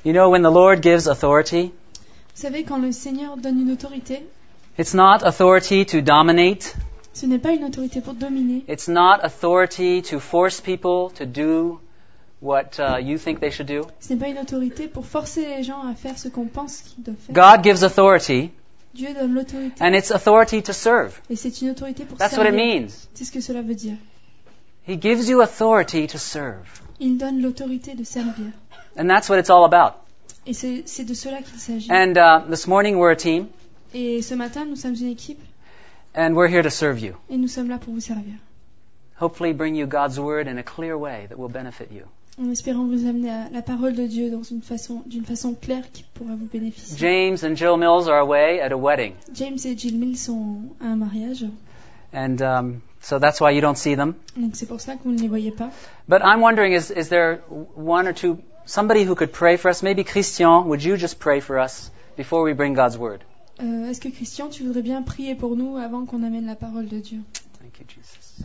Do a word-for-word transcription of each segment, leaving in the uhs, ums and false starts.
You know, when the Lord gives authority, Vous savez, quand le Seigneur donne une autorité, it's not authority to dominate. ce n'est pas une autorité pour dominer. It's not authority to force people to do what uh, you think they should do. Ce n'est pas une autorité pour forcer les gens à faire ce qu'on pense qu'ils doivent faire. God gives authority, Dieu donne l'autorité. and it's authority to serve. Et c'est une autorité pour That's what it servir. means. C'est ce que cela veut dire. He gives you authority to serve. Il donne l'autorité de servir. And that's what it's all about. Et c'est, c'est de cela qu'il s'agit. And uh, this morning we're a team, Et ce matin, nous sommes une équipe and we're here to serve you. et nous sommes là pour vous servir. Hopefully bring you God's word in a clear way that will benefit you. En espérant vous amener à la parole de Dieu dans une façon, d'une façon claire qui pourra vous bénéficier. James and Jill Mills are away at a wedding. James et Jill Mills sont à un mariage, And um, so that's why you don't see them. donc c'est pour ça que vous ne les voyez pas. But I'm wondering, is, is there one or two, somebody who could pray for us? Maybe Christian, would you just pray for us before we bring God's word? Euh, est-ce que Christian, tu voudrais bien prier pour nous avant qu'on amène la parole de Dieu? Thank you, Jesus.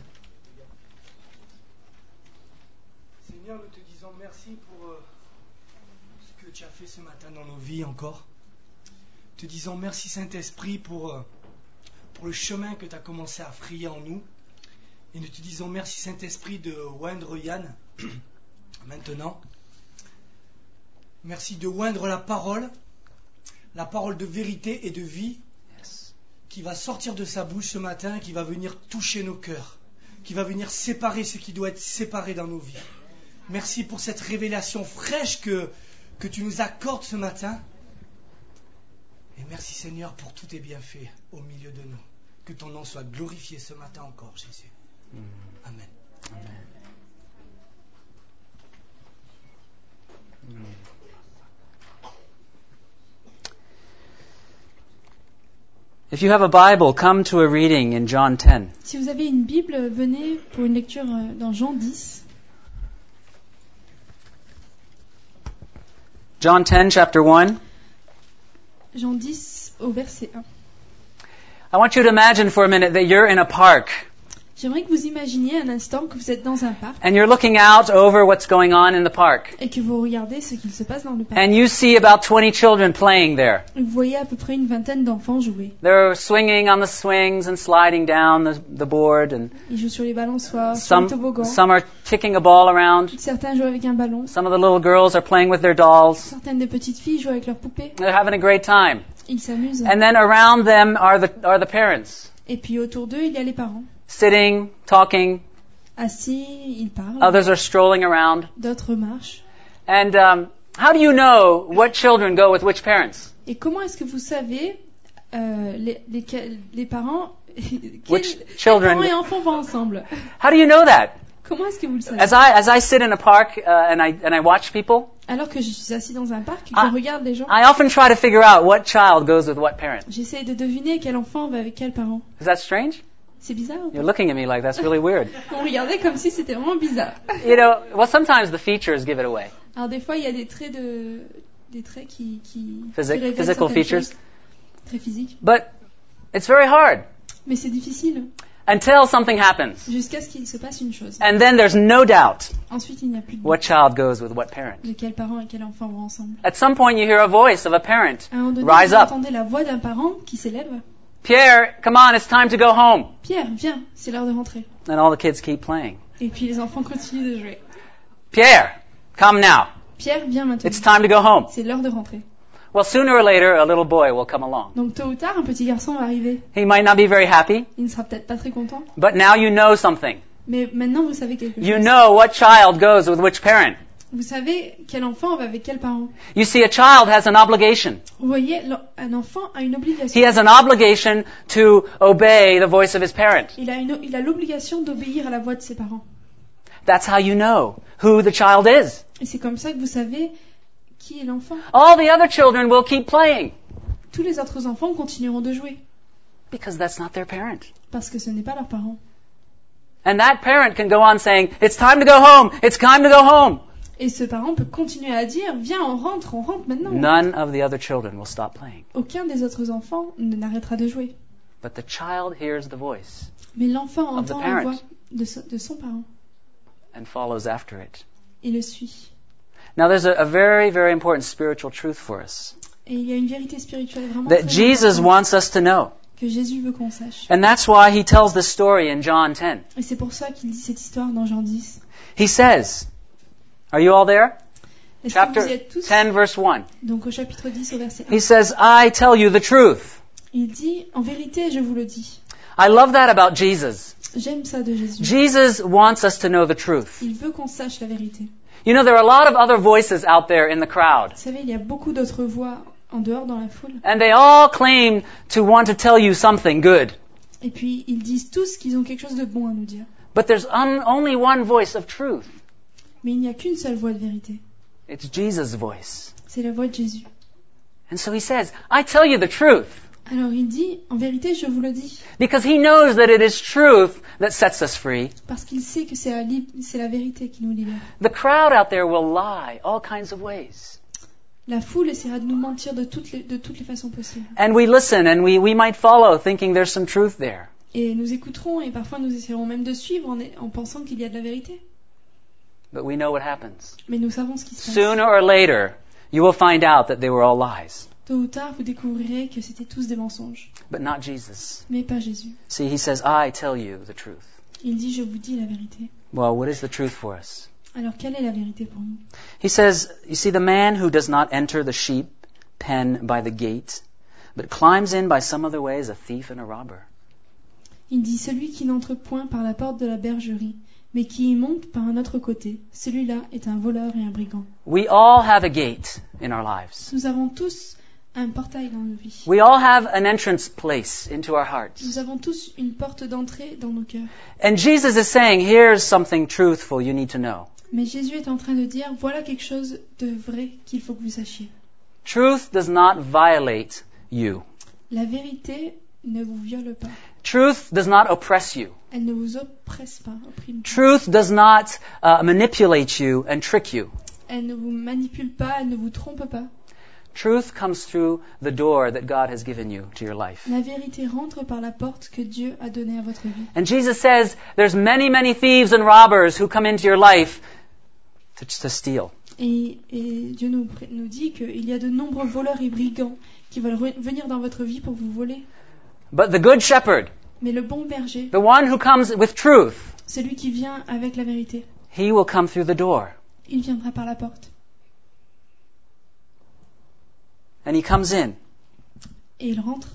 Seigneur, nous te disons merci pour euh, ce que tu as fait ce matin dans nos vies encore. Te disons merci Saint-Esprit pour, euh, pour le chemin que tu as commencé à frayer en nous. Et nous te disons merci Saint-Esprit de oindre Yann maintenant. Merci de oindre la parole, la parole de vérité et de vie Yes. qui va sortir de sa bouche ce matin, qui va venir toucher nos cœurs, qui va venir séparer ce qui doit être séparé dans nos vies. Merci pour cette révélation fraîche que, que tu nous accordes ce matin. Et merci Seigneur pour tous tes bienfaits au milieu de nous. Que ton nom soit glorifié ce matin encore, Jésus. Amen. Amen. Mm. If you have a Bible, come to a reading in John ten. Si vous avez une Bible, venez pour une lecture euh, dans Jean dix. John ten, chapter one. Jean dix au verset un. I want you to imagine for a minute that you're in a park J'aimerais que vous imaginiez un instant que vous êtes dans un parc and you're looking out over what's going on in the park. et que vous regardez ce qu'il se passe dans le parc. And you see about twenty children playing there. Vous voyez à peu près une vingtaine d'enfants jouer. They're swinging on the swings and sliding down the, the board, and Ils jouent sur les balançoires, sur les some, toboggans. some are kicking a ball around. Certains jouent avec un ballon. Some of the little girls are playing with their dolls. Certaines des petites filles jouent avec leurs poupées. They're having a great time. Ils s'amusent. And then around them are the, are the parents, Et puis autour d'eux, il y a les parents. sitting, talking. Assis, ils parlent. Others are strolling around. D'autres marchent. And um, how do you know what children go with which parents? Et comment est-ce que vous savez euh, les, les, les parents, quels, Which quels children- parents et enfants vont ensemble? How do you know that? Comment est-ce que vous le savez? As I as I sit in a park uh, and I and I watch people, Alors que je suis assis dans un parc et que Ah. je regarde les gens, I often try to figure out what child goes with what parent. j'essaie de deviner quel enfant va avec quel parent. Is that strange? C'est bizarre ou You're pas? looking at me like that's really weird. On regardait comme si c'était vraiment bizarre. You know, well, sometimes the features give it away. Alors des fois, il y a des traits de, des traits qui, qui, Physic- qui révèlent physical certaines features. choses. Très physiques. But it's very hard Mais c'est difficile until something happens. jusqu'à ce qu'il se passe une chose. And then there's no doubt Ensuite, il n'y a plus de what child goes with what parent. de quel parent et quel enfant vont ensemble. At some point you hear a voice of a parent À un moment donné, rise vous up. entendez la voix d'un parent qui s'élève. Pierre, come on, it's time to go home. Pierre, viens, c'est l'heure de rentrer. And all the kids keep playing. Et puis les enfants continuent de jouer. Pierre, come now. Pierre, viens maintenant. It's time to go home. C'est l'heure de rentrer. Well, sooner or later, a little boy will come along. Donc tôt ou tard, un petit garçon va arriver. He might not be very happy, Il ne sera peut-être pas très content. but now you know something. Mais maintenant, vous savez quelque You chose. know what child goes with which parent. Vous savez quel enfant va avec quel parent. You see, a child has an obligation. Vous voyez, l'en- un enfant a une He obligation. has an obligation to obey the voice of his parent. Il a, une, il a l'obligation d'obéir à la voix de ses parents. That's how you know who the child is. Et c'est comme ça que vous savez qui est l'enfant. All the other children will keep playing Tous les autres enfants continueront de jouer because that's not their parent. parce que ce n'est pas leurs parents. And that parent can go on saying, it's time to go home, it's time to go home. Et ce parent peut continuer à dire, viens, on rentre, on rentre maintenant. None of the other children will stop playing. Aucun des autres enfants ne n'arrêtera de jouer. But the child hears the voice Mais l'enfant Of the entend parent. la voix de, so- de son parent and follows after it. et le suit. Now there's a, a very, very important spiritual truth for us Et il y a une vérité spirituelle vraiment that très Jesus importante wants us to know. que Jésus veut qu'on sache. And that's why he tells this story in John ten. Et c'est pour ça qu'il dit cette histoire dans Jean dix. He says, are you all there? Est-ce que vous y Chapter êtes tous? ten, verse one. Donc au chapitre dix, au verset un. He says, I tell you the truth. Il dit, en vérité, je vous le dis. I love that about Jesus. J'aime ça de Jésus. Jesus wants us to know the truth. Il veut qu'on sache la vérité. You know, there are a lot of other voices out there in the crowd. Vous savez, il y a beaucoup d'autres voix en dehors dans la foule. And they all claim to want to tell you something good. Et puis, ils disent tous qu'ils ont quelque chose de bon à nous dire. But there's un- only one voice of truth. Mais il n'y a qu'une seule voix de vérité. It's Jesus' voice. C'est la voix de Jésus. And so he says, I tell you the truth. Alors il dit, en vérité, je vous le dis. Because he knows that it is truth that sets us free. Parce qu'il sait que c'est la, lib- c'est la vérité qui nous libère. The crowd out there will lie all kinds of ways. La foule essaiera de nous mentir de toutes les, de toutes les façons possibles. And we listen and we, we might follow thinking there's some truth there. Et nous écouterons et parfois nous essaierons même de suivre en, en pensant qu'il y a de la vérité. But we know what happens. Mais nous savons ce qui se passe. Sooner or later, you will find out that they were all lies. Tôt ou tard, vous découvrirez que c'était tous des mensonges. But not Jesus. Mais pas Jésus. See, he says, I tell you the truth. Il dit, je vous dis la vérité. Well, what is the truth for us? Alors quelle est la vérité pour nous? He says, you see, the man who does not enter the sheep pen by the gate, but climbs in by some other way is a thief and a robber. Il dit, celui qui n'entre point par la porte de la bergerie, mais qui y monte par un autre côté, celui-là est un voleur et un brigand. We all have a gate in our lives. Nous avons tous un portail dans nos vies. We all have an entrance place into our hearts. Nous avons tous une porte d'entrée dans nos cœurs. And Jesus is saying, here's something truthful you need to know. Mais Jésus est en train de dire, voilà quelque chose de vrai qu'il faut que vous sachiez. Truth does not violate you. La vérité ne vous viole pas. Truth does not oppress you. Elle ne vous oppresse pas, opprime pas. Truth does not uh, manipulate you and trick you. Elle ne vous manipule pas, elle ne vous trompe pas. Truth comes through the door that God has given you to your life. La vérité rentre par la porte que Dieu a donnée à votre vie. And Jesus says, there's many, many thieves and robbers who come into your life to, to steal. Et, et Dieu nous, nous dit qu'il y a de nombreux voleurs et brigands qui veulent re- venir dans votre vie pour vous voler. But the good shepherd, Mais le bon berger, the one who comes with truth, celui qui vient avec la vérité, he will come through the door. il viendra par la porte. And he comes in. Et il rentre.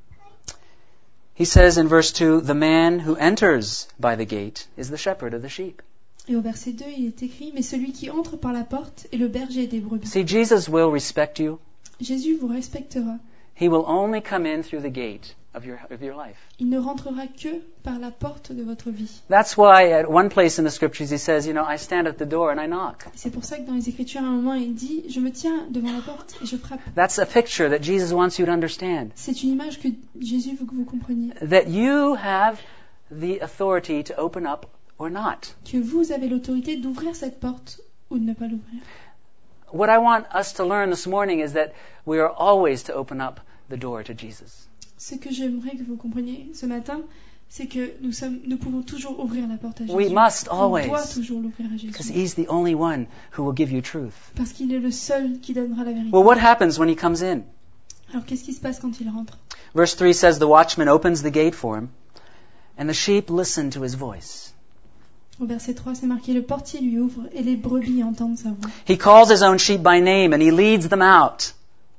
He says in verse two, the man who enters by the gate is the shepherd of the sheep. Et au verset deux, il est écrit, mais celui qui entre par la porte est le berger des brebis. See, Jesus will respect you. Jésus vous respectera. He will only come in through the gate of your, of your life. Il ne rentrera que par la porte de votre vie. That's why at one place in the scriptures he says, you know, I stand at the door and I knock. C'est pour ça que dans les Écritures, à un moment, il dit, je me tiens devant la porte et je frappe. That's a picture that Jesus wants you to understand. C'est une image que Jésus veut que vous compreniez. That you have the authority to open up or not. Que vous avez l'autorité d'ouvrir cette porte ou de ne pas l'ouvrir. What I want us to learn this morning is that we are always to open up the door to Jesus. Ce que j'aimerais que vous compreniez ce matin, c'est que nous sommes, nous pouvons toujours ouvrir la porte à Jésus. We must On always. doit toujours l'ouvrir à Because Jésus. he's the only one who will give you truth. Parce qu'il est le seul qui donnera la vérité. Well, what happens when he comes in? Alors qu'est-ce qui se passe quand il rentre? Verse three says, the watchman opens the gate for him, and the sheep listen to his voice. Au verset trois, c'est marqué, le portier lui ouvre et les brebis entendent sa voix. He calls his own sheep by name, and he leads them out.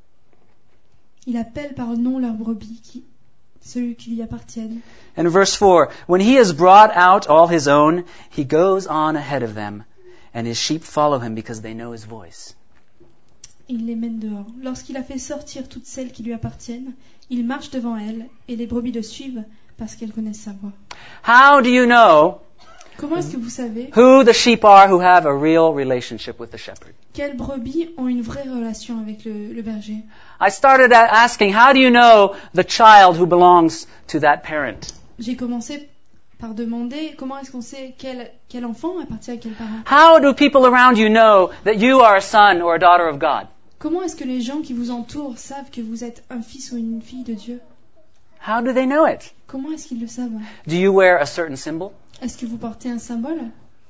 Il appelle par nom leurs brebis, qui, ceux qui lui appartiennent. And verse four, when he has brought out all his own, he goes on ahead of them, and his sheep follow him because they know his voice. Il les mène dehors. Lorsqu'il a fait sortir toutes celles qui lui appartiennent, il marche devant elles, et les brebis le suivent parce qu'elles connaissent sa voix. How do you know Comment est-ce que vous savez who the sheep are who have a real relationship with the shepherd? quelles brebis ont une vraie relation avec le, le berger? I started at asking, how do you know the child who belongs to that parent? J'ai commencé par demander comment est-ce qu'on sait quel, quel enfant appartient à quel parent. How do people around you know that you are a son or a daughter of God? Comment est-ce que les gens qui vous entourent savent que vous êtes un fils ou une fille de Dieu? How do they know it? Comment est-ce qu'ils le savent? Do you wear a certain symbol? Est-ce que vous portez un symbole?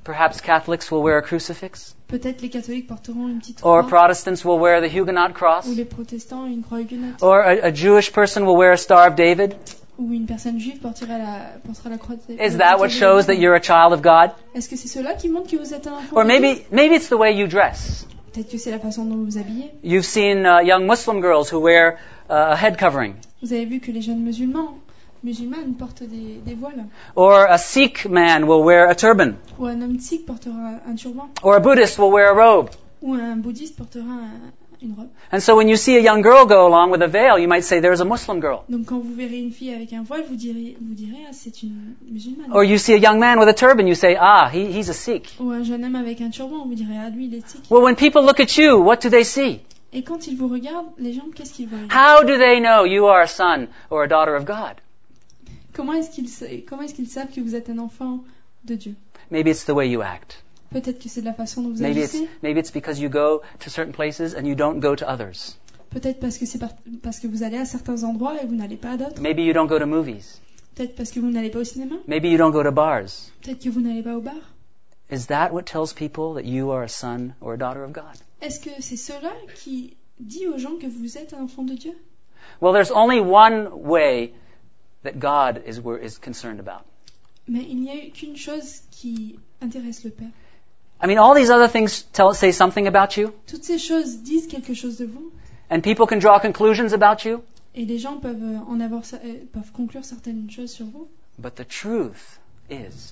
Perhaps Catholics will wear a crucifix. Peut-être les catholiques porteront une petite Or croix, Protestants will wear the Huguenot cross. ou les protestants une croix huguenote, Or a, a Jewish person will wear a Star of David. ou une personne juive portera la, portera la croix de Is that what shows that you're a child of God? Est-ce que c'est cela qui montre que vous êtes un enfant Or de Dieu? maybe, maybe it's the way you dress. Peut-être que c'est la façon dont vous vous habillez. You've seen uh, young Muslim girls who wear uh, a head covering. Vous avez vu que les jeunes musulmans, musulmanes portent des, des voiles. Or a Sikh man will wear a turban. Ou un homme sikh portera un turban. Or a Buddhist will wear a robe. Ou un bouddhiste portera un- une robe. And so when you see a young girl go along with a veil, you might say, there's a Muslim girl. Donc quand vous verrez une fille avec un voile, vous direz, vous direz ah, c'est une musulmane. Or you see a young man with a turban, you say, ah, he, he's a Sikh. Ou un jeune homme avec un turban, vous direz ah lui il est sikh. Well, when people look at you, what do they see? Et quand ils vous regardent, les gens, qu'est-ce qu'ils voient? How do they know you are a son or a daughter of God? Comment est-ce qu'ils sa- comment est-ce qu'ils savent que vous êtes un enfant de Dieu? Maybe it's the way you act. Peut-être que c'est de la façon dont vous Maybe it's, agissez. maybe it's because you go to certain places and you don't go to others. Peut-être parce que c'est par- parce que vous allez à certains endroits et vous n'allez pas à d'autres. Maybe you don't go to movies. Peut-être parce que vous n'allez pas au cinéma. Maybe you don't go to bars. Peut-être que vous n'allez pas au bar. Is that what tells people that you are a son or a daughter of God? Est-ce que c'est cela qui dit aux gens que vous êtes un enfant de Dieu? Well, there's only one way that God is, is concerned about. Mais il n'y a qu'une chose qui intéresse le Père. I mean, all these other things tell, say something about you, Toutes ces choses disent quelque chose de vous, and people can draw conclusions about you, et les gens peuvent euh, en avoir, cer- euh, peuvent conclure certaines choses sur vous. but the truth is,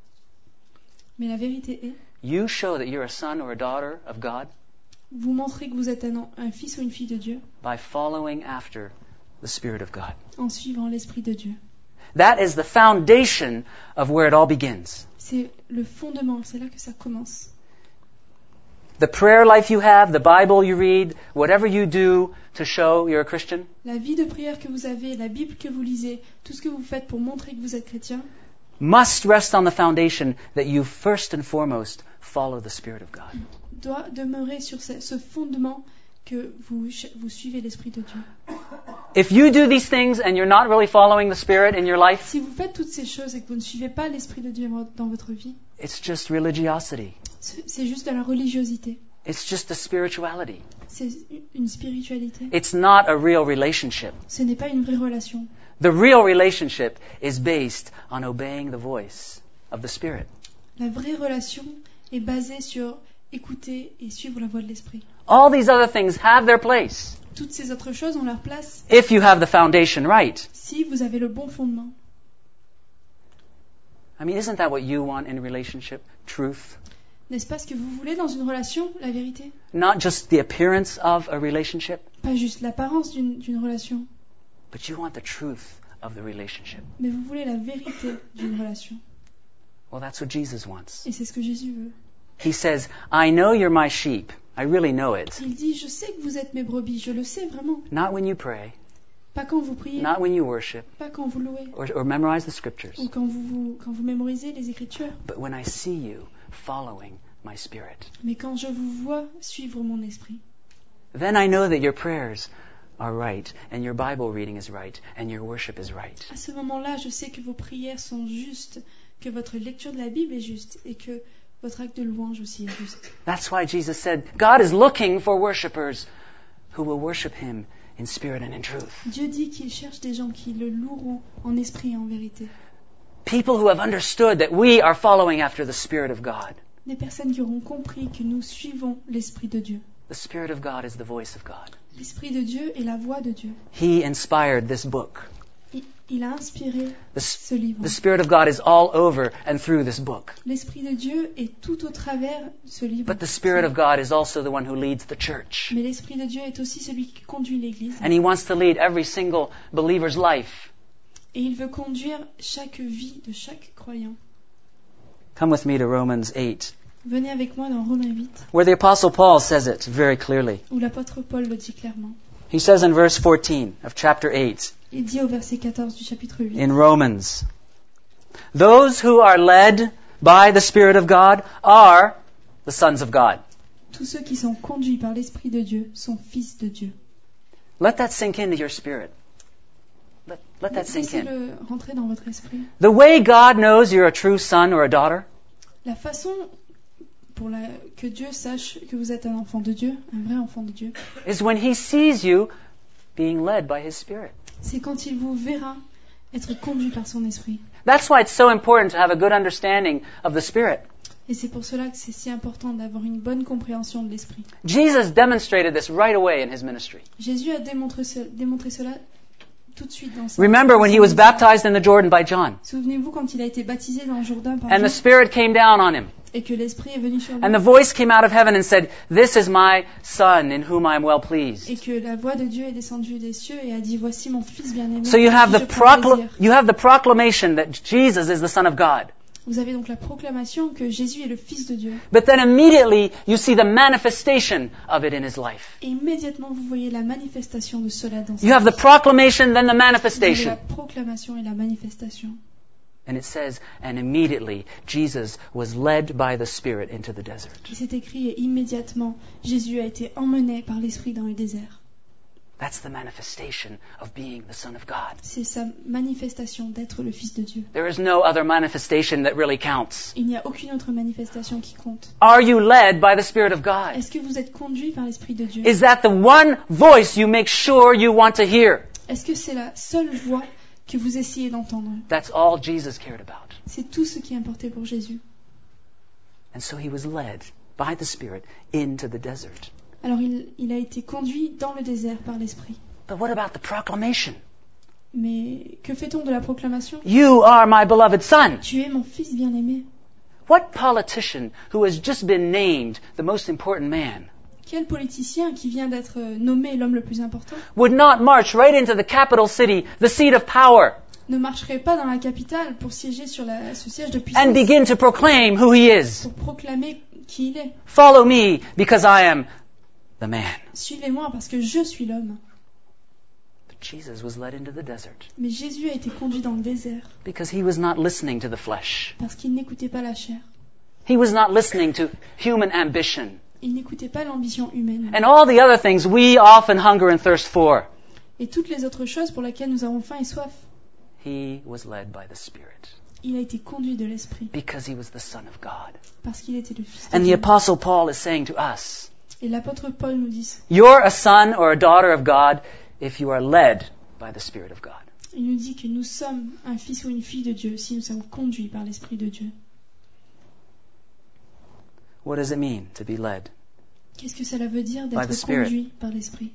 Mais la vérité est, you show that you're a son or a daughter of God vous montrez que vous êtes un, en- un fils ou une fille de Dieu by following after the Spirit of God. en suivant l'Esprit de Dieu. That is the foundation of where it all begins. C'est le fondement, c'est là que ça commence. The prayer life you have, the Bible you read, whatever you do to show you're a Christian, La vie de prière que vous avez, la Bible que vous lisez, tout ce que vous faites pour montrer que vous êtes chrétien, must rest on the foundation that you first and foremost follow the Spirit of God. doit demeurer sur ce, ce fondement que vous, ch- vous suivez l'Esprit de Dieu. If you do these things and you're not really following the Spirit in your life, Si vous faites toutes ces choses et que vous ne suivez pas l'Esprit de Dieu dans votre vie, it's just religiosity. c'est c'est juste de la religiosité. It's just a spirituality. C'est une spiritualité. It's not a real relationship. Ce n'est pas une vraie relation. The real relationship is based on obeying the voice of the Spirit. La vraie relation est basée sur écouter et suivre la voix de l'Esprit. All these other things have their place Toutes ces autres choses ont leur place if you have the foundation right. si vous avez le bon fondement. I mean, isn't that what you want in a relationship? Truth. N'est-ce pas ce que vous voulez dans une relation, la vérité? Not just the appearance of a relationship, Pas juste l'apparence d'une d'une relation, but you want the truth of the relationship. mais vous voulez la vérité d'une relation. Well, that's what Jesus wants. Et c'est ce que Jésus veut. He says, I know you're my sheep. I really know it. Il dit, je sais que vous êtes mes brebis, je le sais vraiment. Not when you pray, Pas quand vous priez, not when you worship, pas quand vous louez, or, or memorize the scriptures, ou quand vous, vous- quand vous mémorisez les Écritures, but when I see you following my Spirit. mais quand je vous vois suivre mon esprit. Then I know that your prayers are right, and your Bible reading is right, and your worship is right. À ce moment-là, je sais que vos prières sont justes, que votre lecture de la Bible est juste, et que votre acte de louange aussi est juste. That's why Jesus said, God is looking for worshipers who will worship Him in spirit and in truth. Dieu dit qu'il cherche des gens qui le loueront en esprit et en vérité. People who have understood that we are following after the Spirit of God. Des personnes qui auront compris que nous suivons l'Esprit de Dieu. The Spirit of God is the voice of God. L'Esprit de Dieu est la voix de Dieu. He inspired this book. Il, il a inspiré The, ce livre. the Spirit of God is all over and through this book. L'Esprit de Dieu est tout au travers de ce livre. But the Spirit of God is also the one who leads the church. Mais l'Esprit de Dieu est aussi celui qui conduit l'Église. And He wants to lead every single believer's life. Et il veut conduire chaque vie de chaque croyant. Come with me to Romans eight, Venez avec moi dans Romains huit, where the Apostle Paul says it very clearly. où l'apôtre Paul le dit clairement. He says in verse fourteen of chapter eight, Il dit au verset quatorze du chapitre huit. in Romans, those who are led by the Spirit of God are the sons of God. Tous ceux qui sont conduits par l'Esprit de Dieu sont fils de Dieu. Let that sink into your spirit. Let, let that sink in. Laissez-le rentrer dans votre esprit. The way God knows you're a true son or a daughter La façon pour la, que Dieu sache que vous êtes un enfant de Dieu, un vrai enfant de Dieu, is when He sees you being led by His Spirit. c'est quand il vous verra être conduit par son esprit. That's why it's so important to have a good understanding of the Spirit. Et c'est pour cela que c'est si important d'avoir une bonne compréhension de l'esprit. Jesus demonstrated this right away in His ministry. Jésus a démontré, ce, démontré cela tout de suite dans sa Remember when He was baptized in the Jordan by John, Souvenez-vous quand il a été baptisé dans le Jourdain par and the Jean Spirit came down on Him, et que l'esprit est venu sur lui and the voice came out of heaven and said, "This is my Son in whom I am well et pleased." que la voix de Dieu est descendue des cieux et a dit voici mon fils bien-aimé. So you en have qui the je prends procl- plaisir. you have the proclamation that Jesus is the Son of God. Vous avez donc la proclamation que Jésus est le fils de Dieu. But then immediately you see the manifestation of it in His life. Et immédiatement vous voyez la manifestation de cela dans sa You have the vie. proclamation, then the Vous avez la manifestation. proclamation et la manifestation. And it says, and immediately Jesus was led by the Spirit into the desert. Et c'est écrit et immédiatement Jésus a été emmené par l'esprit dans le désert. That's the manifestation of being the Son of God. C'est sa manifestation d'être le fils de Dieu. There is no other manifestation that really counts. Il n'y a aucune autre manifestation qui compte. Are you led by the Spirit of God? Est-ce que vous êtes conduit par l'esprit de Dieu? Is that the one voice you make sure you want to hear? Est-ce que c'est la seule voix que vous essayez d'entendre? That's all Jesus cared about. C'est tout ce qui importait pour Jésus. And so He was led by the Spirit into the desert. Alors il, il a été conduit dans le désert par l'esprit. But what about the proclamation? Mais que fait-on de la proclamation? You are my beloved Son. Tu es mon fils bien-aimé. What politician who has just been named the most important man Quel politicien qui vient d'être nommé l'homme le plus important would not march right into the capital city, the seat of power, ne marcherait pas dans la capitale pour siéger sur la, ce siège de puissance and begin to proclaim who he is? pour proclamer qui il est? Follow me because I am the man. Suivez-moi parce que je suis l'homme. But Jesus was led into the desert Mais Jésus a été conduit dans le désert because he was not listening to the flesh. parce qu'il n'écoutait pas la chair. He was not listening to human ambition Il n'écoutait pas l'ambition humaine. and all the other things we often hunger and thirst for. Et toutes les autres choses pour lesquelles nous avons faim et soif. He was led by the Spirit Il a été conduit de l'esprit because he was the Son of God. parce qu'il était le fils de And the Dieu. Apostle Paul is saying to us, Et l'apôtre Paul nous dit, you're a son or a daughter of God if you are led by the Spirit of God. il nous dit que nous sommes un fils ou une fille de Dieu si nous sommes conduits par l'esprit de Dieu. What does it mean to be led? Qu'est-ce que cela veut dire By the d'être Spirit. conduit par l'esprit?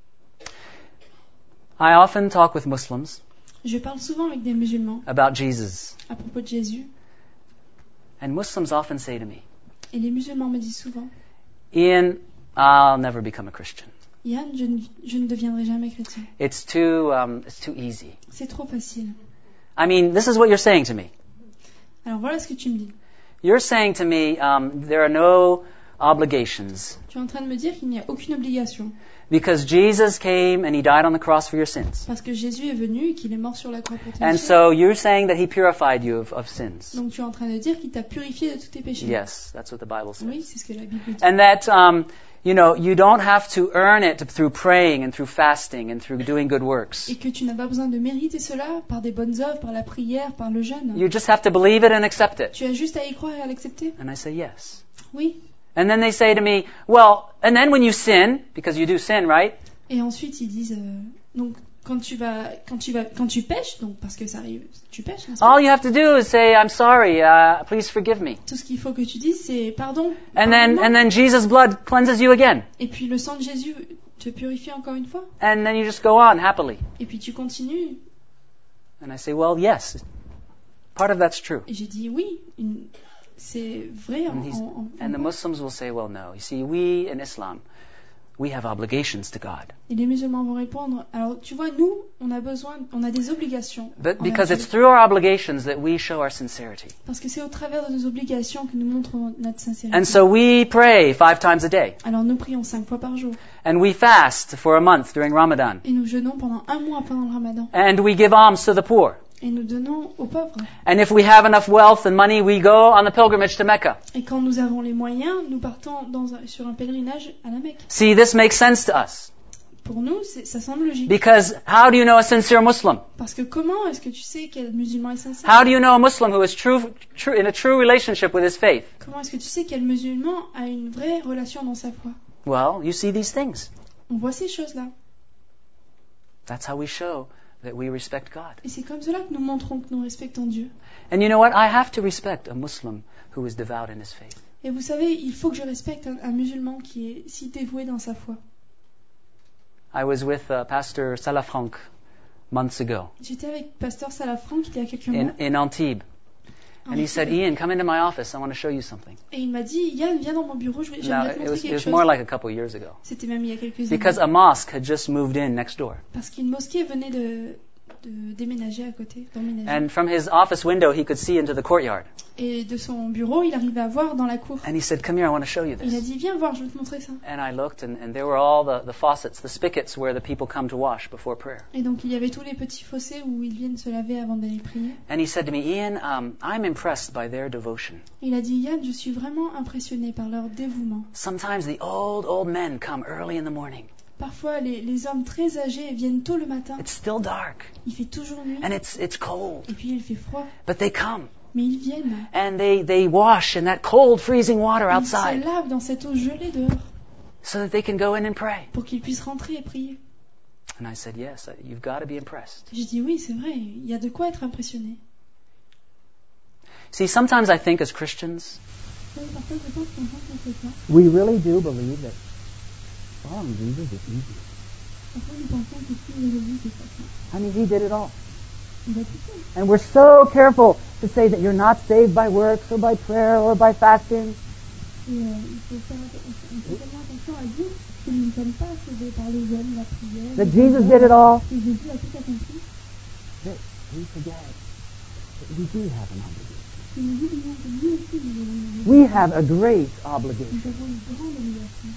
I often talk with Muslims Je parle souvent avec des musulmans about Jesus, à propos de Jésus and Muslims often say to me, et les musulmans me disent souvent, Ian, I'll never become a Christian. Yann, je ne, je ne deviendrai jamais chrétien. It's too, um, it's too easy. C'est trop facile. I mean, this is what you're saying to me. Alors voilà ce que tu me dis. You're saying to me, um, there are no obligations Tu es en train de me dire qu'il n'y a aucune obligation because Jesus came and he died on the cross for your sins. parce que Jésus est venu et qu'il est mort sur la croix pour tes And péchés. so you're saying that he purified you of, of sins. Donc tu es en train de dire qu'il t'a purifié de tous tes péchés. Yes, that's what the Bible says. Oui, c'est ce que la Bible dit. And that, um, you know, you don't have to earn it through praying and through fasting and through doing good works. Et que tu n'as pas besoin de mériter cela par des bonnes œuvres, par la prière, par le jeûne. You just have to believe it and accept it. Tu as juste à y croire et à l'accepter. And I say yes. Oui. And then they say to me, well, and then when you sin, because you do sin, right? Et ensuite ils disent euh, donc quand tu vas quand tu vas quand tu pêches donc parce que ça arrive tu pêches n'est-ce pas? All you have to do is say, I'm sorry, uh, please forgive me. Tout ce qu'il faut que tu dises c'est pardon. And then, pardonne-moi. and then Jesus' blood cleanses you again. Et puis le sang de Jésus te purifie encore une fois. And then you just go on happily. Et puis tu continues. And I say, well, yes, part of that's true. Et j'ai dit oui, une- c'est vrai en, And, he's, en- en- and the en- Muslims will say, well, no. You see, we in Islam, we have obligations to God. Et les musulmans vont répondre alors tu vois nous on a besoin on a des obligations. But envers because Dieu. it's through our obligations that we show our sincerity. Parce que c'est au travers de nos obligations que nous montrons notre sincérité. And so we pray five times a day. Alors nous prions cinq fois par jour. And we fast for a month during Ramadan. Et nous jeûnons pendant un mois pendant le ramadan. And we give alms to the poor. Et nous donnons aux pauvres. And if we have enough wealth and money, we go on the pilgrimage to Mecca. Et quand nous avons les moyens, nous partons dans un- sur un pèlerinage à la Mecque. See, this makes sense to us. Pour nous, c'est- ça semble logique. Because how do you know a sincere Muslim? Parce que comment est-ce que tu sais quel musulman est sincère? How do you know a Muslim who is true, true in a true relationship with his faith? Comment est-ce que tu sais quel musulman a une vraie relation dans sa foi? Well, you see these things. On voit ces choses-là. That's how we show that we respect God. Et c'est comme cela que nous montrons que nous respectons Dieu. And you know what? I have to respect a Muslim who is devout in his faith. Et vous savez, il faut que je respecte un, un musulman qui est si dévoué dans sa foi. I was with uh, Pastor Salafranc months ago J'étais avec Pasteur Salafranc il y a quelques mois. in, in Antibes. And he said, Ian, come into my office. I want to show you something. Et il m'a dit, Yann, viens dans mon bureau, je vais- Now, j'aimerais te it montrer was, it quelque was chose. more like a couple years ago. C'était même il y a quelques années. Because a mosque had just moved in next door. Parce qu'une mosquée venait de, de déménager à côté, d'emménager. And from his office window, he could see into the courtyard. Et de son bureau, il arrivait à voir dans la cour. And he said, come here, I want to show you Il a this. dit, viens voir, je vais te montrer ça. And I looked, and, and there were all the, the faucets, the spigots where the people come to wash before prayer. Et donc il y avait tous les petits fossés où ils viennent se laver avant d'aller prier. And he said to me, Ian, um, I'm impressed by their devotion. Il a dit, Yann, je suis vraiment impressionné par leur dévouement. Sometimes the old, old men come early in the morning. Parfois, les, les hommes très âgés viennent tôt le matin. It's still dark, Il fait toujours nuit. and it's, it's cold. Et puis il fait froid. But they come, Mais ils viennent. and they, they wash in that cold, freezing water Ils se outside lavent dans cette eau gelée dehors so that they can go in and pray. pour qu'ils puissent rentrer et prier. And I said, yes, you've got to be impressed. J'ai dit, oui, c'est vrai, il y a de quoi être impressionné. See, sometimes I think as Christians, Parfois, je pense qu'en tant que chrétien, we really do believe that following Jesus is easy. parfois nous pensons que suivre Jésus, c'est facile. I mean, he did it all. Il va tout faire. And we're so careful to say that you're not saved by works or by prayer or by fasting. Et euh, il faut faire atten- on fait tellement attention à dire que nous ne sommes pas sauvés par les hommes, la prière, That le Jesus prière, did it all. que Jésus a tout accompli. That we forget that we do have an obligation. Que nous oublions que nous aussi nous avons une We obligation. have a great Nous obligation. avons une grande obligation.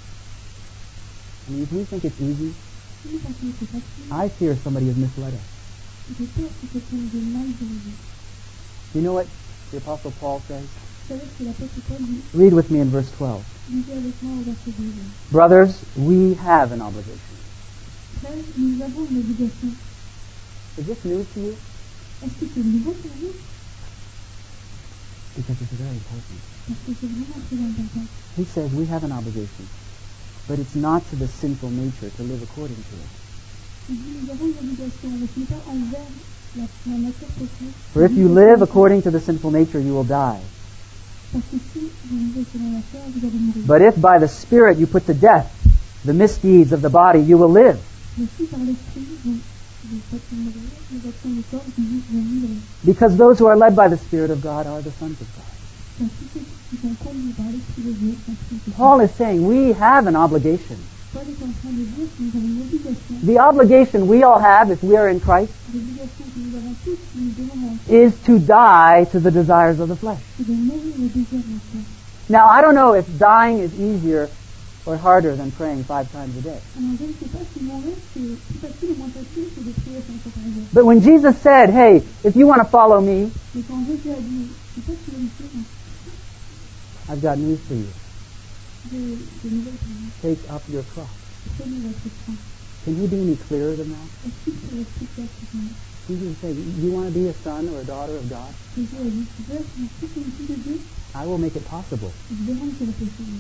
I mean, if we think it's easy, Si nous pensons que c'est facile, I fear somebody has misled us. j'ai peur que quelqu'un nous ait mal dirigé. You know what the Apostle Paul says? Vous savez ce que l'apôtre Paul dit? Read with me in verse twelve. Lisez avec moi au verset douze. Brothers, we have an obligation. Frères, nous avons une obligation. Is this news to you? Est-ce que c'est nouveau pour vous? Because it's very important. Parce que c'est vraiment très important. He says we have an obligation, but it's not to the sinful nature to live according to it. Il dit, nous avons une obligation, mais ce n'est pas envers la, la nature pécheresse. For if you live according to the sinful nature, you will die. Parce que si vous vivez selon la chair, vous allez mourir. But if by the Spirit you put to death the misdeeds of the body, you will live. Mais si par l'esprit, vous, vous faites mourir les actions du corps, vous vivez vivre. Because those who are led by the Spirit of God are the sons of God. Car tous ceux qui sont conduits par l'esprit de Dieu sont fils de Dieu. Paul is saying we have an obligation. Paul est en train de dire que nous avons une obligation. The obligation we all have if we are in Christ L'obligation que nous avons tous, si nous demeurons en Christ, is to die to the desires of the flesh. c'est de mourir au désir de la chair. Now, I don't know if dying is easier or harder than praying five times a day. Alors je ne sais pas si mourir c'est plus facile ou moins facile que de prier cinq fois par jour. But when Jesus said, hey, if you want to follow me, Mais quand Jésus a dit, si toi tu veux me suivre, I've got news for you. j'ai des nouvelles pour vous. Take up your cross. Prenez votre croix. Can he be any clearer than that? Est-ce qu'il peut être plus clair que ça? Jesus said, you want to be a son or a daughter of God? Jésus a dit, tu veux être un fils ou une fille de Dieu? I will make it possible. Je vais rendre cela possible.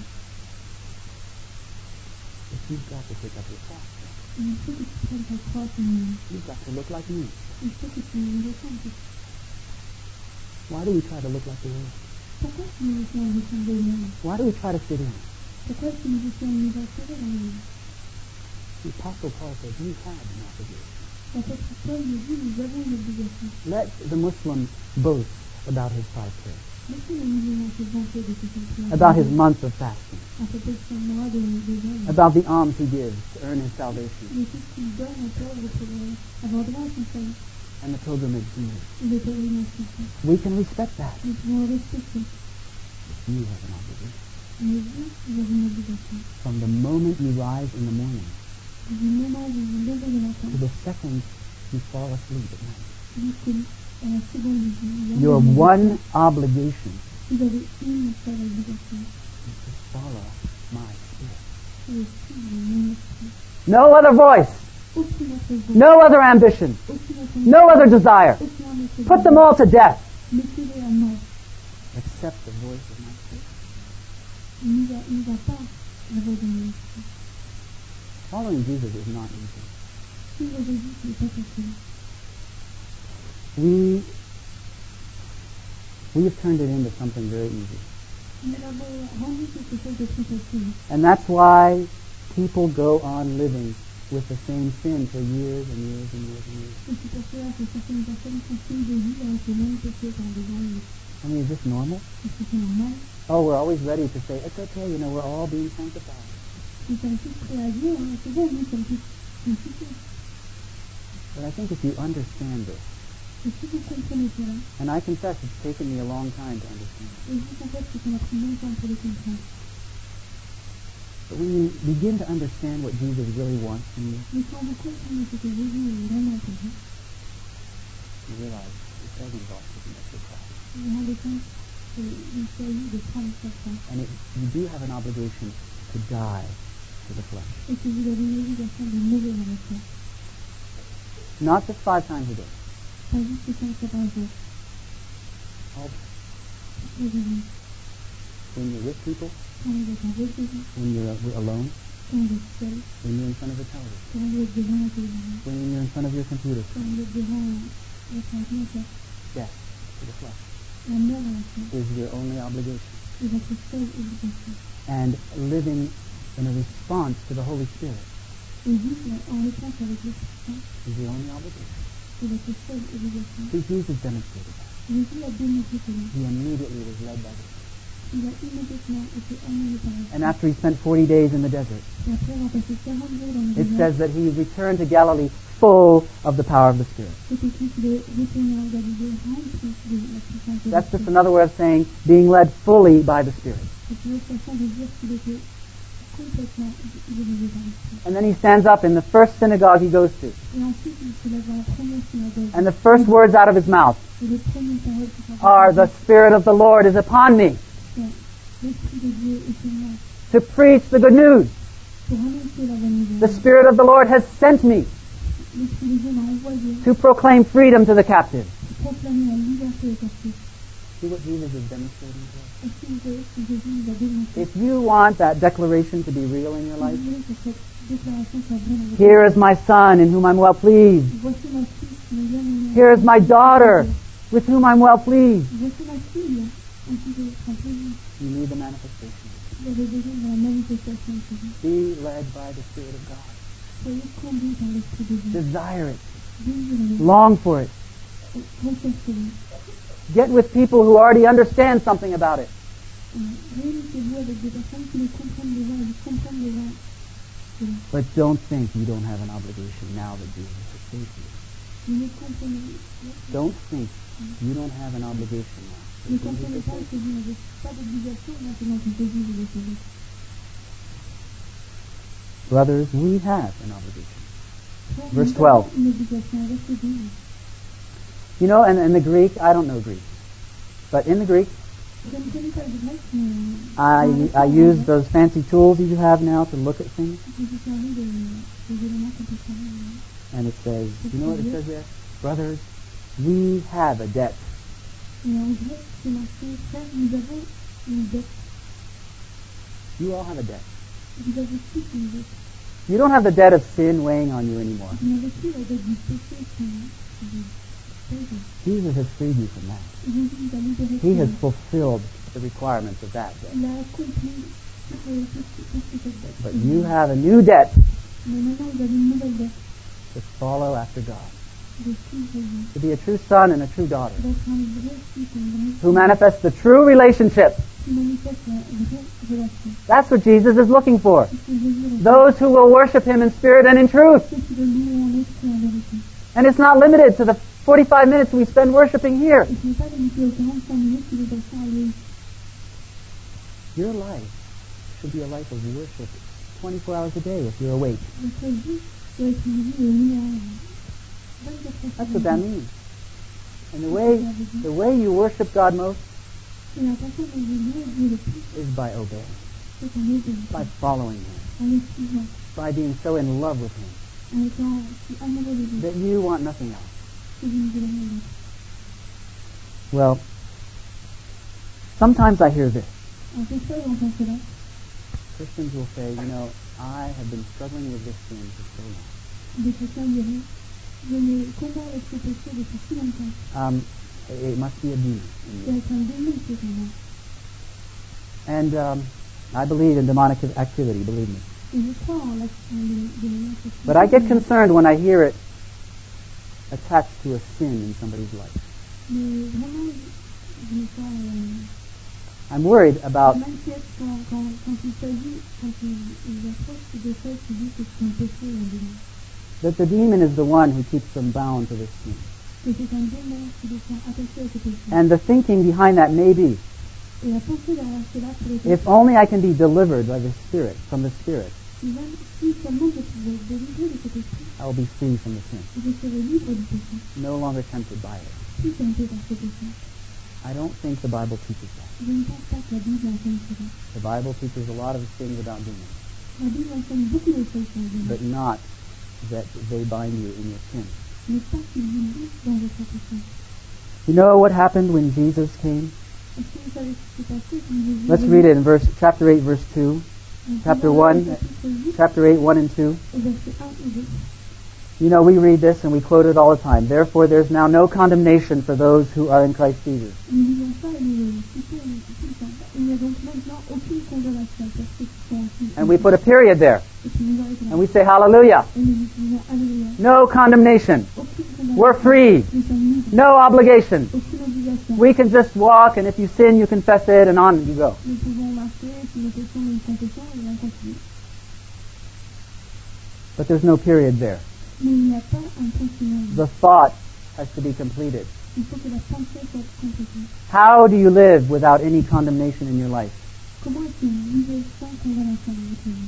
But you've got to take up your cross. Mais il faut que tu prennes ta croix, ton nom. You've got to look like me. Il faut que tu me ressembles. Why do we try to look like the world? Pourquoi est-ce que nous essayons de ressembler au monde? Why do we try to fit in? Pourquoi est-ce que nous essayons de nous insérer dans le monde? The Apostle Paul says, you have an obligation. L'apôtre Paul nous dit, nous avons une obligation. Let the Muslim boast about his five prayers, Laissez les musulmans se vanter de ce qu'ils font. about his month of fasting, À propos de son mois de de jeûne. about the alms he gives to earn his salvation, Mais tout ce qu'il donne aux pauvres pour euh, avoir droit à son salut. and the pilgrimage he makes. Et le pèlerinage qu'il fait. We can respect that. Nous pouvons le respecter. You have an obligation. Mais vous, vous avez une obligation. From the moment you rise in the morning Du moment où vous vous levez le matin, to the second you fall asleep at night, jusqu'à la seconde du jour, your one obligation vous avez une seule obligation. is to follow my spirit. C'est de suivre mon esprit. No other voice. aucune autre voix, No other ambition. aucune autre No other desire. aucun autre Put them all to death. mettez-les à mort. Except the voice of my spirit. Il n'y va, il n'y va pas la voix de mon esprit. Following Jesus is not easy. Suivre Jésus, ce n'est pas facile. We, we have turned it into something very easy. Nous l'avons rendu quelque chose de très facile. And that's why people go on living with the same sin for years and years and years and years. Et c'est pour cela que certaines personnes continuent de vivre avec le même péché pendant des années. I mean, is this normal? Est-ce que c'est normal? Oh, we're always ready to say, it's okay, you know, we're all being sanctified. Nous sommes tous prêts à dire, hein, c'est bon, nous sommes tous sanctifiés. But I think if you understand this, Et si vous comprenez cela, and I confess it's taken me a long time to understand it, et je vous confesse que ça m'a pris longtemps pour le comprendre. but when you begin to understand what Jesus really wants from you, Mais quand vous comprenez ce que Jésus est vraiment pour vous, you realize it does involve taking up your cross. vous vous rendez compte qu'il s'agit de prendre sa croix And it, you do have an obligation to die to the flesh. et que vous avez une obligation de mourir à la croix. Not just five times a day. Pas juste cinq fois par jour. All Toute la journée. when you're with people, Quand vous êtes avec Jésus, when you're uh, alone, quand vous êtes seul, when you're in front of a television, quand vous êtes devant la télévision, when you're in front of your computer. quand vous êtes devant votre ordinateur. Death to the flesh La mort à la croix is your only obligation. est votre seule obligation. And living in a response to the Holy Spirit Et vivre en réponse avec l'Esprit Saint is your only obligation. est votre seule obligation. See, Jesus demonstrated that. Jésus a démontré cela. He immediately was led by the Spirit. Il a immédiatement été emmené par l'Esprit. And after he spent forty days in the desert, Et après avoir passé quarante jours dans le it désert, says that he returned to Galilee full of the power of the Spirit. c'est écrit qu'il est retourné en Galilée rempli de la puissance de That's just l'Esprit. another way of saying being led fully by the Spirit. C'est une autre façon de dire qu'il était complètement dirigé par l'Esprit. And then he stands up in the first synagogue he goes to. Et ensuite, il se lève dans la première synagogue. And the first words out of his mouth Et les premières paroles qui sont are, "The Spirit of the Lord is upon me sont l'Esprit de Dieu est sur moi to preach the good news. pour annoncer la bonne The nouvelle. Spirit of the Lord has sent me L'Esprit de Dieu m'a envoyé to proclaim freedom to the captive." pour proclamer la liberté aux captifs. See what Jesus is demonstrating to us? Est-ce que vous voyez ce que Jésus nous a démontré? If you want that declaration to be real in your Si vous life, voulez que cette déclaration soit vraie dans votre here is my son in whom I'm well pleased. vie, voici mon fils qui me vient de Here is my daughter with whom I'm well pleased. Voici ma fille en qui je prends plaisir. You need the manifestation. Vous avez besoin de la manifestation de Jésus. Be led by the Spirit of God. Soyez conduits par l'Esprit de Dieu. Desire it. Désirez-le. Long for it. Recherchez-le. Get with people who already understand something about it. Euh, Réunissez-vous avec des personnes qui le comprennent déjà et qui comprennent déjà cela. But don't think you don't have an obligation now that Jesus has saved you. Mais ne comprenez, Don't think you don't have an obligation now. ne that comprenez Jesus has pas saved que vous n'avez pas d'obligation maintenant que Jésus vous a sauvé. you. Brothers, we have an obligation. Frères, Verse nous twelve. avons une obligation, verset douze. You know, and in the Greek, I don't know Greek, but in the Greek, Je ne connais pas le grec, mais I, I use those fancy tools you have now to look at things, je suis servi de, des éléments qu'on peut faire. and it says, you know what it says there? Brothers, we have a debt. Et en grec, c'est marqué, frère, nous avons une dette. You all have a debt. Vous avez tous une dette. You don't have the debt of sin weighing on you anymore. Vous n'avez plus la dette du péché qui qui vous pèse. Jesus has freed you from that. Jésus vous a libéré. He has de- fulfilled the requirements of that debt. Il a accompli toute toute- toute cette dette. But you have a new debt Mais maintenant, vous avez une nouvelle dette to follow after God, de suivre Jésus. to be a true son and a true daughter, D'être un vrai fils, une vraie who manifests the true relationship. qui manifeste la vraie relation. That's what Jesus is looking for. C'est ce que Jésus recherche. Those who will worship Him in spirit and in truth. Ceux qui le louent en esprit en vérité. And it's not limited to the forty-five minutes we spend worshiping here. Et ce n'est pas limité aux quarante-cinq minutes que nous passons à louer. Your life should be a life of worship twenty-four hours a day if you're awake. Votre vie doit être une vie de louange. vingt-quatre heures That's sur what that vingt-quatre. means. And the way, the way you worship God most Et la façon dont vous louez Dieu le plus, is by obeying. c'est en obéissant, by following Him, en le suivant, by being so in love with Him, en étant si amoureux de lui, that you want nothing else. que vous ne voulez rien d'autre. Well, sometimes I hear this. En fait, ça, j'entends cela. Christians will say, you know, I have been struggling with this sin for so long. Des chrétiens diront, je me combats avec ce péché depuis si longtemps. Um, it must be a demon in C'est you. être un démon, c'est en moi. And um, I believe in demonic activity, believe me. Et je crois en l'action des démons. But I get concerned when I hear it attached to a sin in somebody's life. Mais vraiment, je me sens euh, I'm worried about m'inquiète quand, quand, quand il s'agit, quand ils, ils approchent de choses qui disent que c'est un péché ou un démon. that the demon is the one who keeps them bound to this sin. Que c'est un démon qui les tient attachés à ce péché. And the thinking behind that may be, Et la pensée derrière cela pourrait être, if only I can be delivered by the Spirit, from the Spirit, si même- si seulement je pouvais être délivré de cet esprit, I will be free from the sin, je serais libre du péché, no longer tempted by it. plus tenté par ce péché. I don't think the Bible teaches that. Je ne pense pas que la Bible enseigne cela. The Bible teaches a lot of things about demons, La Bible enseigne beaucoup de choses sur les démons, but not that they bind you in your sin. mais pas qu'ils vous lient dans votre péché. You know what happened when Jesus came? Est-ce que vous savez ce qui s'est passé quand Jésus Let's est read venu? it in verse chapter eight, verse two, Donc, chapter on va one, au chapitre huit, chapter eight, one and two. au verset un et deux. You know, we read this and we quote it all the time. Therefore, there's now no condemnation for those who are in Christ Jesus. Nous lisons ça et nous le citons tout le temps. Il n'y a donc maintenant aucune condamnation pour ceux qui sont en Christ. And we put a period there. Et puis nous arrêtons là. And we say, hallelujah. Et nous disons Alléluia. No condemnation. Aucune condamnation. We're free. Nous sommes libres. No obligation. Aucune obligation. We can just walk, and if you sin, you confess it, and on you go. Nous pouvons marcher, si nous péchons, nous confessons et on continue. But there's no period there. Mais il n'y a pas un point final. The thought has to be completed. Il faut que la pensée soit complétée. How do you live without any condemnation in your life? Comment est-ce que vous vivez sans condamnation dans votre vie?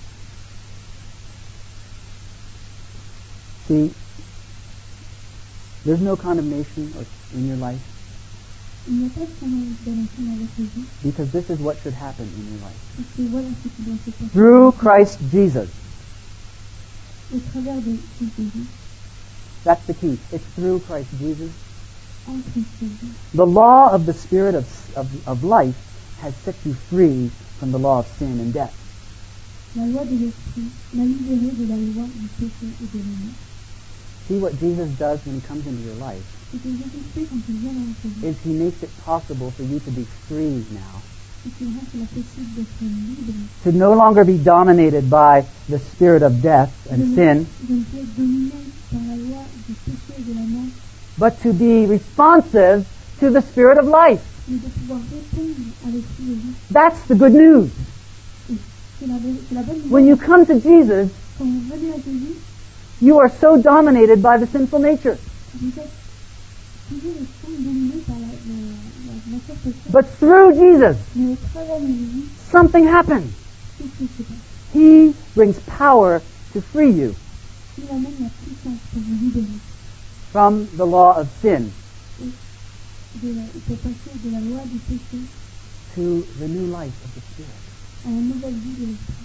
See, there's no condemnation or- in your life Il n'y a pas de condamnation dans votre vie. because this is what should happen in your life. Parce que voilà ce qui doit se passer. Through Christ Jesus. Au travers de Christ Jésus, That's the key. It's through Christ Jesus. en Christ Jésus. The law of the Spirit of, of, of life has set you free from the law of sin and death. La loi de l'esprit l'a libéré de la loi du péché et de la mort. See what Jesus does when He comes into your life Ce que Jésus fait quand il vient dans votre vie, is He makes it possible for you to be free now, c'est qu'il rend cela possible d'être libre, to no longer be dominated by the spirit of death de and ne, sin, de ne plus être dominé par la loi du péché et de la mort, but to be responsive to the spirit of life. mais de pouvoir répondre à l'esprit de vie. That's the good news. C'est la, bonne- c'est la bonne When nouvelle. you come to Jesus, Quand vous venez à Jésus, you are so dominated by the sinful nature. vous êtes toujours et sans dominé par la, la, la nature péchée. But through Jesus, Mais au travers de Jésus, something happens. qu'est-ce qui se passe? He brings power to free you Il amène la puissance pour vous libérer, from the law of sin de la, pour passer de la loi du péché to the new life of the Spirit. à la nouvelle vie de l'esprit.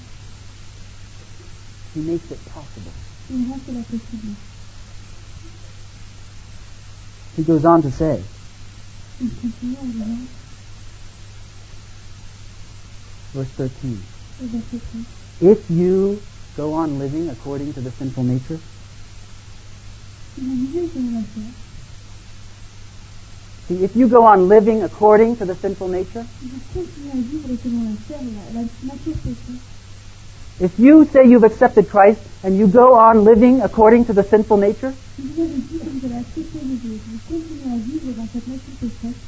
He makes it possible. Il rend cela possible. He goes on to say, Il continue en disant, verse thirteen, au verset treize, if you go on living according to the sinful nature, si vous vivez selon la chair, see, if you go on living according to the sinful nature, si vous continuez à vivre selon la chair, la, la nature péché, if you say you've accepted Christ and you go on living according to the sinful nature, si vous avez dit que vous avez accepté Jésus et que vous continuez à vivre dans cette nature pécheresse,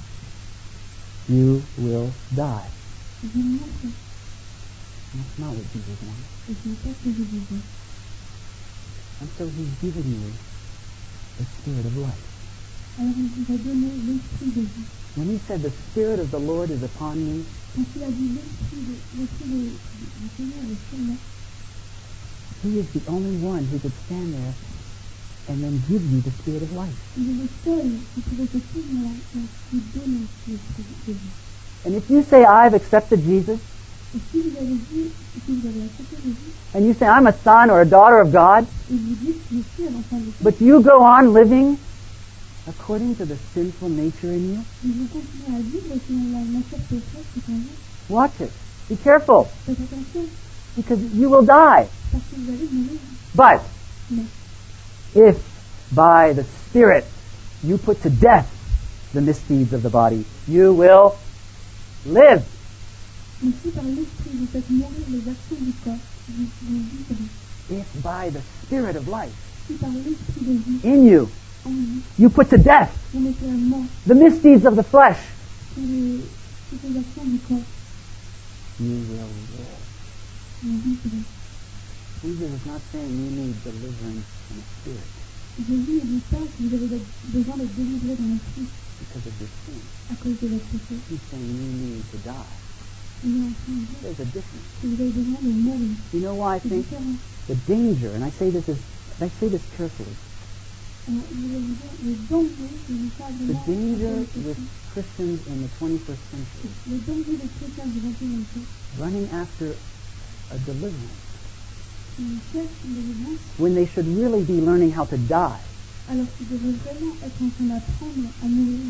you will die. vous mourrez. That's not what Jesus wants. Et ce n'est pas ce que Jésus veut. And so He's given you the Spirit of life. Alors il vous a donné l'esprit de vie. When He said, the Spirit of the Lord is upon me, Quand il a dit l'esprit de, l'esprit de, du Seigneur est sur moi, He is the only one who could stand there and then give you the Spirit of life. il est le seul qui pouvait se tenir là et qui donne l'esprit de vie. And if you say, I've accepted Jesus, Et si vous avez dit, si vous avez accepté Jésus, and you say, I'm a son or a daughter of God, et vous dites, je suis un enfant de Dieu, but you go on living according to the sinful nature in you, mais vous continuez à vivre selon la nature pécheresse qui est en vous, watch it. Be careful, faites attention, because you will die. parce que vous allez mourir. But Mais if by the Spirit you put to death the misdeeds of the body, you will live. Mais si par l'esprit vous faites mourir les actions du corps, vous, vous vivrez. If by the Spirit of life Si par l'esprit de vie in you en vous, you put to death vous mettez à mort the misdeeds of the flesh, tous les, toutes les actions du corps, you will live. vous vivrez. Jesus is not saying you need deliverance in the Spirit Jésus ne dit pas que vous avez besoin d'être délivré dans l'esprit because of your sin. à cause de votre péché. He's saying you need to die. Il est en train de dire There's a difference. que vous avez besoin de mourir. You know why I C'est think différent. the danger, and I say this is, I say this carefully, Alors, je vais vous dire le danger, je dis ça the vraiment, danger le with Christians in the twenty-first century danger des chrétiens du vingt et unième siècle, running after a deliverance qui cherchent une délivrance, when they should really be learning how to die. alors qu'ils devraient vraiment être en train d'apprendre à mourir.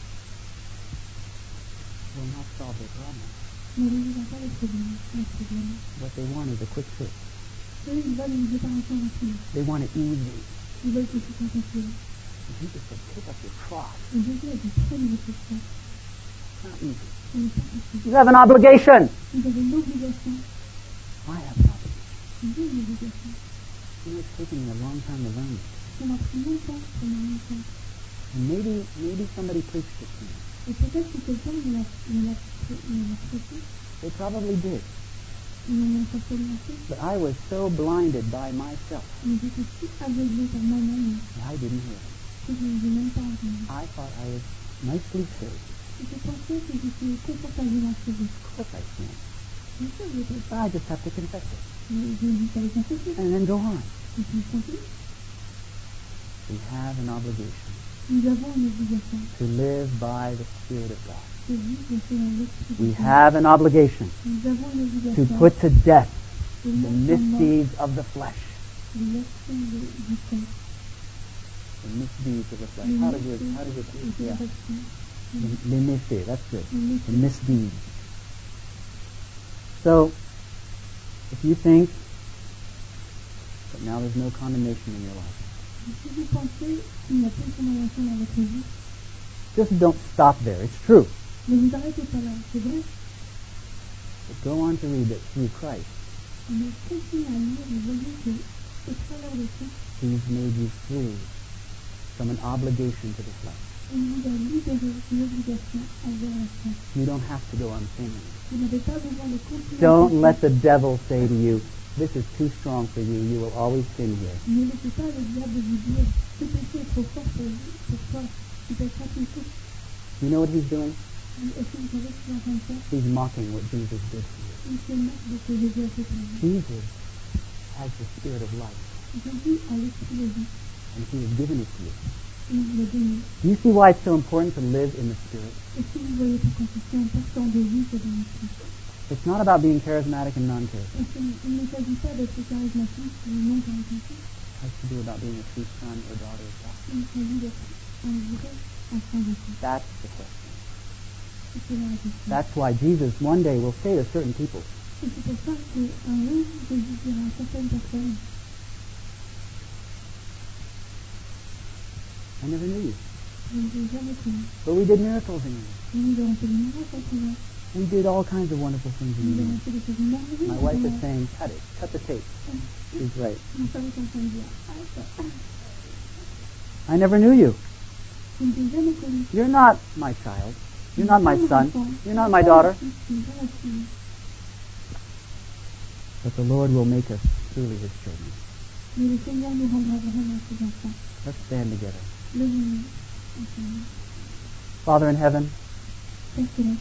Will not solve their problem. Ne résoudra pas le problème. Le problème. What they want is a quick fix. Eux, ils veulent une réparation rapide. They want it easy. Ils veulent que ce soit facile. Jesus said, pick up your cross. Et Jésus a dit, prenez votre croix. It's not easy. Ce n'est pas facile. You have an obligation. Vous avez l'obligation. I have an obligation. J'ai une obligation. You know, it's taken me a long time to learn this. Ça m'a pris longtemps pour m'en rendre compte. And maybe, maybe somebody preached it to me. Et peut-être que quelqu'un me l'a me l'a me l'a prêté. They probably did. Ils m'en ont certainement fait. But I was so blinded by myself, Mais j'étais si aveuglée par moi-même I didn't hear it. que je n'ai même pas entendu. I thought I was nicely saved. Et je pensais que j'étais confortablement sauvée. Of course I can. Bien sûr, je peux. I just have to confess it. Mais je dis qu'elle est confessée. And then go on. Et puis je continue. We have an obligation Nous avons une obligation to live by the Spirit of God. de vivre selon l'esprit de We Dieu. have an obligation Nous avons une to obligation put to death de the mettre en mort misdeeds of the flesh. les actions de- du corps. The misdeeds of the flesh. Les How does it, méfaits how does it, et des yeah. actions. The- Les méfaits, that's good. Les méfaits. The misdeeds. So, if you think that now there's no condemnation in your life, Si vous pensez qu'il n'y a plus de condamnation dans votre vie, just don't stop there. It's true. ne vous arrêtez pas là. C'est vrai, But go on to read that through Christ, mais continuez à lire et voyez que, au travers de tout, He's made you free from an obligation to the flesh. il vous a libéré d'une obligation envers la chair. You don't have to go on sinning. Vous n'avez pas besoin de continuer à Don't pécher. let the devil say to you, this is too strong for you. You will always sin here. Ne laissez pas le diable vous dire ce péché est trop fort pour vous, pour toi, tu peux être tout. You know what he's doing? Est-ce que vous savez ce qu'il est en train de faire? He's mocking what Jesus did for you. Il se moque de ce que Jésus a fait pour vous. Jesus has the Spirit of life, Jésus a l'esprit de vie, and He has given it to you. et il l'a donné. Do you see why it's so important to live in the Spirit? Est-ce que vous voyez pourquoi c'est si important de vivre dans l'esprit? It's not about being charismatic and non-charismatic. Est-ce qu'il ne s'agit pas d'être charismatique ou non charismatique? It has to do about being a true son or daughter of God. Il s'agit d'être un vrai enfant de Dieu. That's the question. C'est cela la question. That's why Jesus one day will say to certain people, Et c'est pour ça qu'un jour, Jésus dira à certaines personnes, I never knew you. je ne vous ai jamais connu. But we did miracles in you. Et nous avons fait des miracles en prière. We did all kinds of wonderful things in Nous you. avons fait des choses merveilleuses. My wife is en prière. saying, cut it. Cut the tape. She's right. Mon femme est en train de dire, arrête, I never knew you. je ne t'ai jamais connu. You're not my child. You're not my Mon son. enfant. You're not my daughter. Tu n'es pas ma fille. But the Lord will make us truly His children. Mais le Seigneur nous rendra vraiment ses enfants. Let's stand together. Levons-nous ensemble. Father in heaven, Père céleste,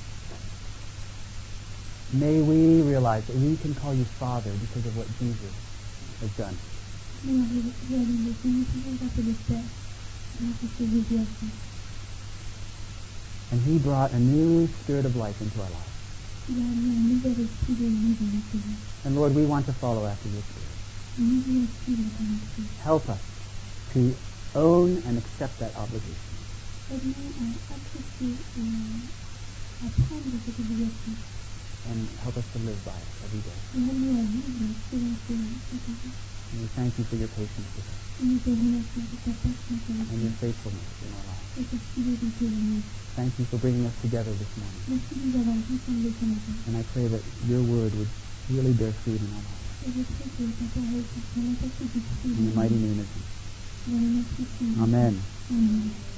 may we realize that we can call you Father because of what Jesus has done. nous réalisons que nous pouvons t'appeler Père grâce à ce que Jésus a fait. And He brought a new spirit of life into our lives. qu'il a mis un nouvel esprit de vie dans notre vie. And Lord, we want to follow after your Spirit. Et nous voulons suivre ton esprit. Help us to own and accept that obligation. Aide-nous à apprécier et à prendre cette obligation. And help us to live by it every day. Et aide-nous à vivre selon ce chaque jour. And we thank you for your patience with us Et nous te remercions de ta patience avec and your nous faithfulness in our lives. et ta fidélité en nous. Thank you for bringing us together this morning. Merci de nous avoir rassemblés ce matin. And I pray that your word would really bear fruit in our lives. Et je prie que ta parole puisse vraiment porter du fruit In the mighty name of Jesus. dans le nom de Christ. Amen. Amen.